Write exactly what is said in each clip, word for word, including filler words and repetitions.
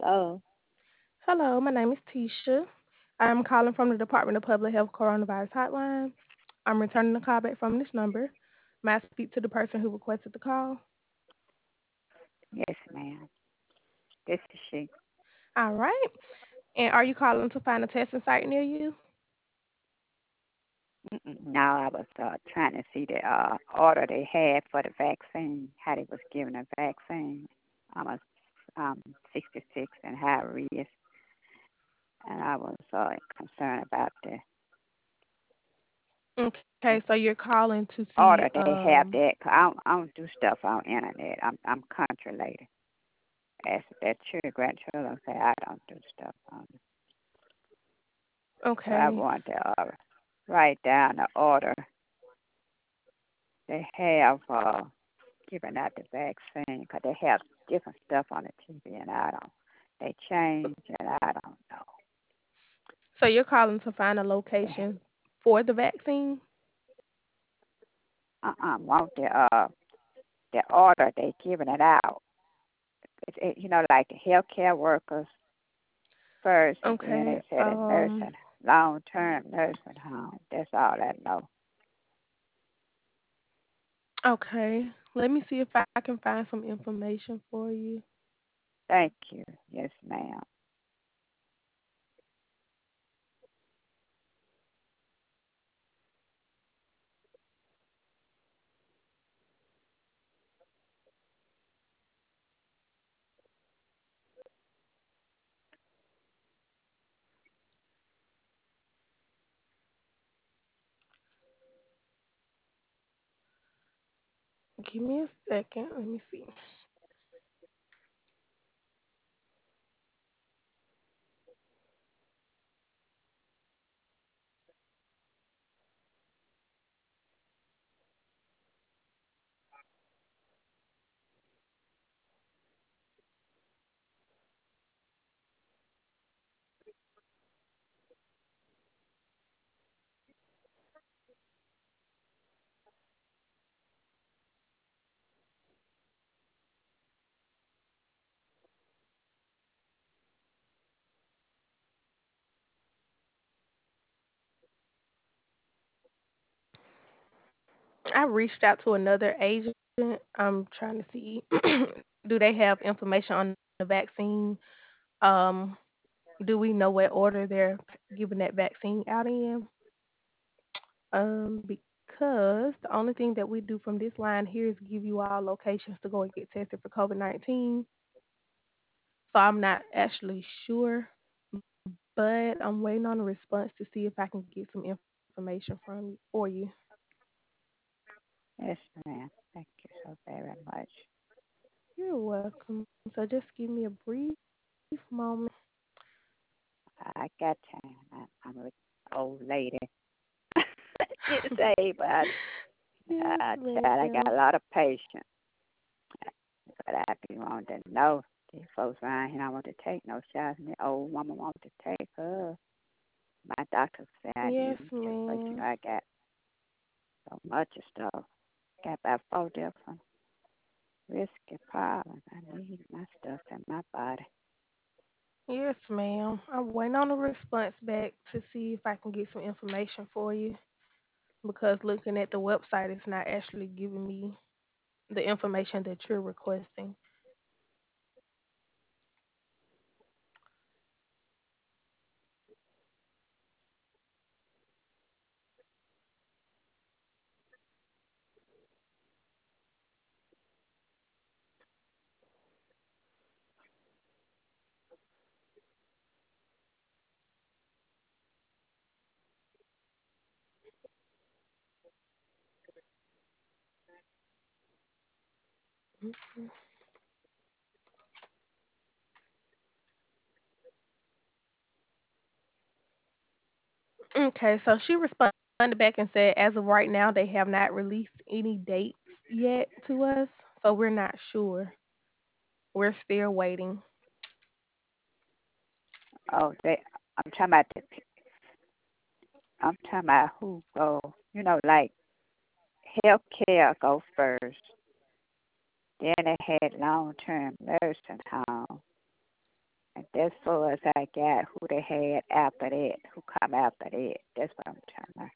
Hello. Hello, my name is Tisha. I'm calling from the Department of Public Health Coronavirus Hotline. I'm returning the call back from this number. May I speak to the person who requested the call? Yes, ma'am. This is she. All right. And are you calling to find a testing site near you? Mm-mm. Now I was uh, trying to see the uh, order they had for the vaccine, how they was giving a vaccine. I'm a um, sixty-six and high risk, and I was uh, concerned about the Okay, so you're calling to see order they have um that. 'Cause I don't, I don't do stuff on internet. I'm I'm country lady. As that children, grandchildren say, I don't do stuff on it. So I okay. want to uh, write down the order they have. Uh, giving out the vaccine because they have different stuff on the T V and I don't. They change and I don't know. So you're calling to find a They, location for the vaccine? uh-uh, want the uh the order they giving it out. It's, it, you know, like the healthcare workers first, and then Okay. they said a Um nursing long term nursing home. That's all I know. okay. Let me see if I can find some information for you. Thank you. Yes, ma'am. Give me a second. Let me see. I reached out to another agent. I'm trying to see do they have information on the vaccine? Um, do we know what order they're giving that vaccine out in? Um, because the only thing that we do from this line here is give you all locations to go and get tested for COVID nineteen. So I'm not actually sure, but I'm waiting on a response to see if I can get some information from for you. Yes, ma'am. Thank you so very much. You're welcome. So just give me a brief moment. I got time. I, I'm an old lady. Disabled. Yes, Uh, child, I got ma'am. a lot of patience, but I be wanting to know. These folks around here don't want to take no shots, and the old woman want to take her. My doctor said I Yes, need to, but you know ma'am. I got so much of stuff. Got about four different risky problems. I need my stuff in my body. Yes, ma'am. I'm waiting on a response back to see if I can get some information for you because looking at the website, it's not actually giving me the information that you're requesting. Okay, so she responded back and said, as of right now, they have not released any dates yet to us, so we're not sure. We're still waiting. Oh, they. I'm talking about the. I'm talking about who go. You know, like healthcare go first. Then they had long-term nursing home, and That's far as I got. Who they had after that? Who come after that? That's what I'm trying to.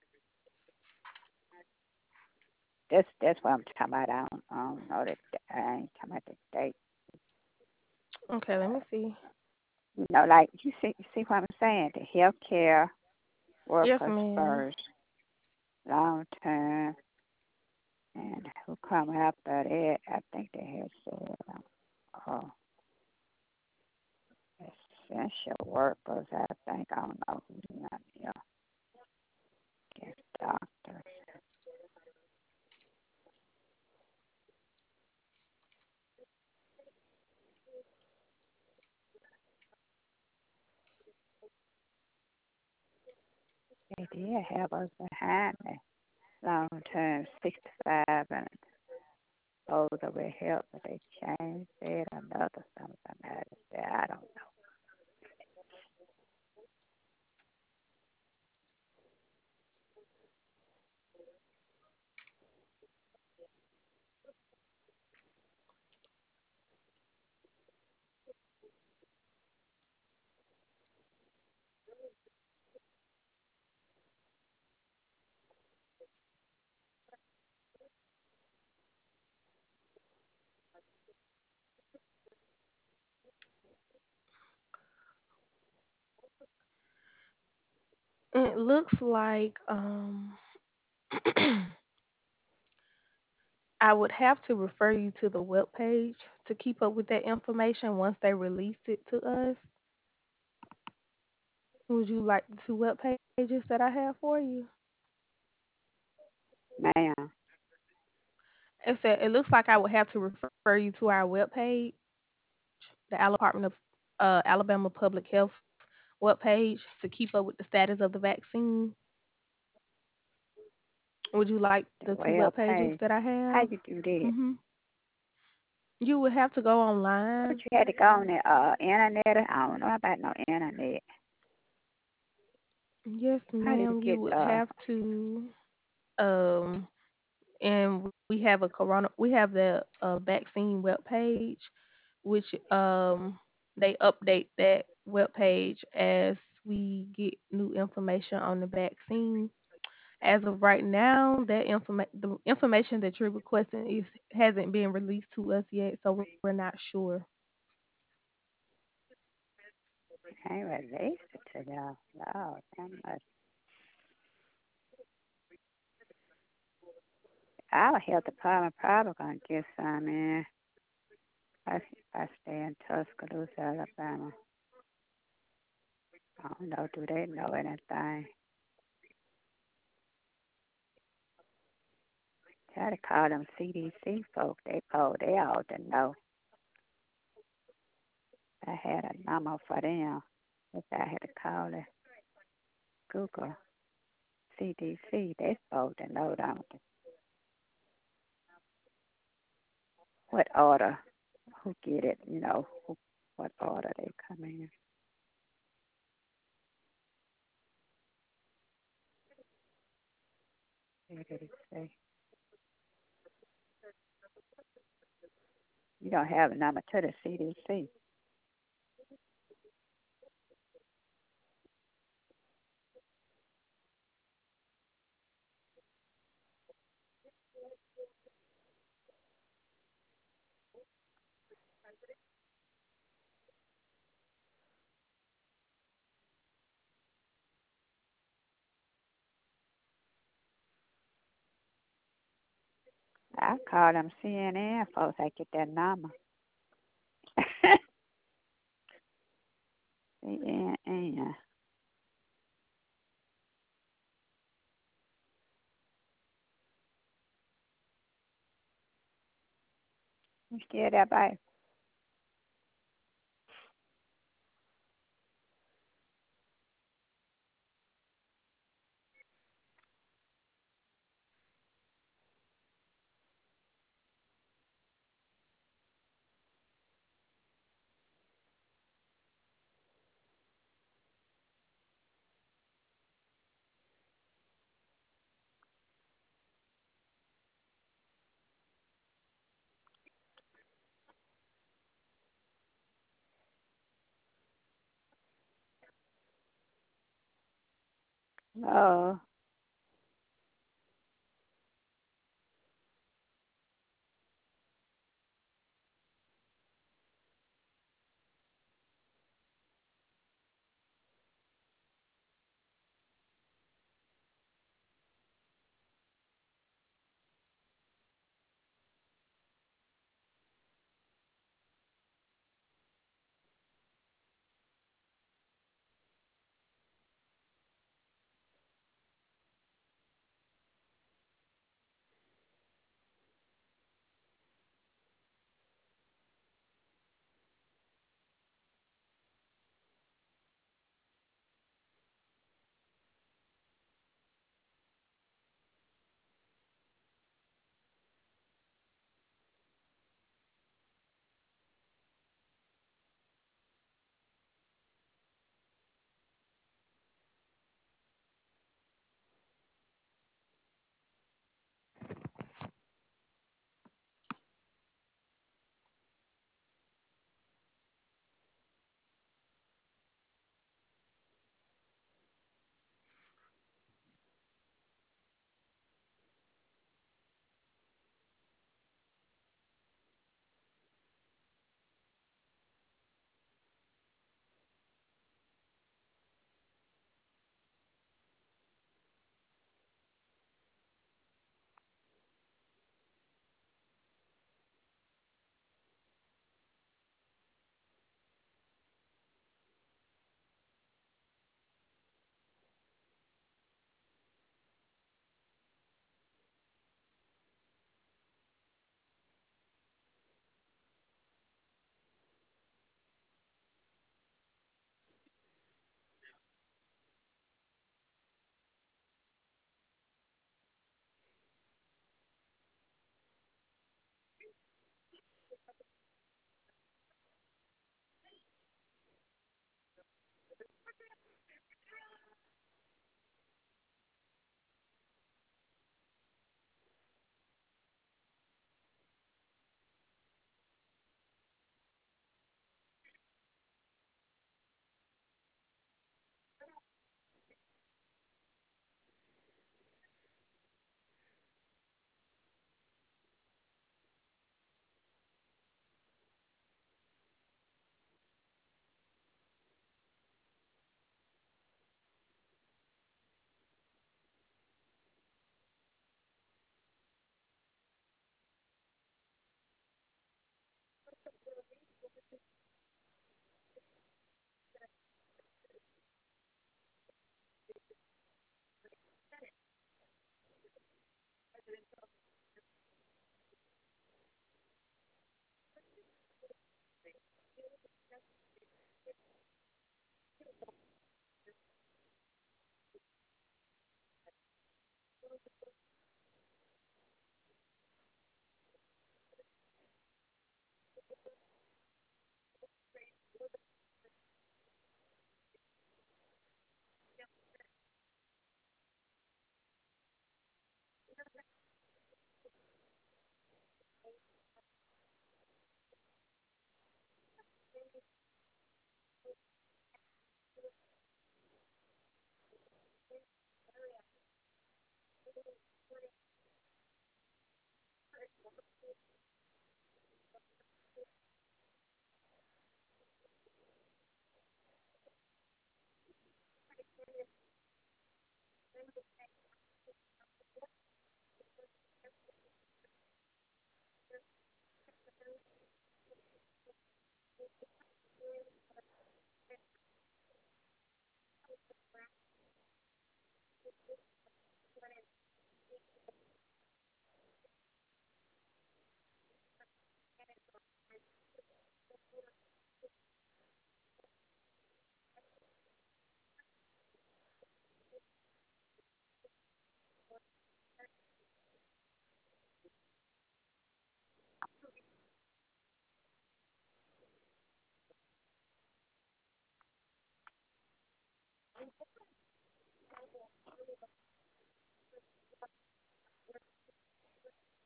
That's that's what I'm talking about. I don't, I don't know that. I ain't talking about the date. Okay, let me see. You know, like you see, you see what I'm saying? The healthcare Yes, workers ma'am. first, long term, and who come after that? I think they had said, um, oh, essential workers. I think I don't know who's not here. Guess doctors. They did have us behind me. Long term, sixty-five and older with help, but they changed it. Another something about it. I don't know. It looks like um I would have to refer you to the web page to keep up with that information once they release it to us. Would you like the two web pages that I have for you? Ma'am, It said it looks like I would have to refer you to our web page, the Alabama Department of uh, Alabama Public Health web page to keep up with the status of the vaccine. Would you like the the two well web pages paid. that I How have? you do that? Mhm. You would have to go But online. you had to go on the uh, internet. I don't know about no internet. Yes, How do you ma'am. You get would uh? have to um and we have a corona we have the uh, vaccine web page which um they update that web page as we get new information on the vaccine. As of right now, that informa- the information that you're requesting is hasn't been released to us yet, so we're we're not sure. I ain't released it to y'all. Lord, that much. Our health department probably gonna get some in. I, if I stay in Tuscaloosa, Alabama. I don't know. Do they know anything? Try to call them C D C folks. They oh, they all to know. I had a number for them. If I had to call it Google C D C, they supposed to know, don't they? What order, who get it, you know, who, what order they come in. What did it say? You don't have a number to the C D C. I call them C N N folks. I get that number. C N N. You still there, babe? Oh,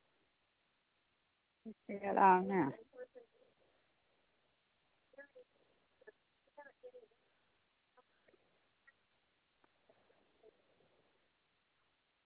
still on now.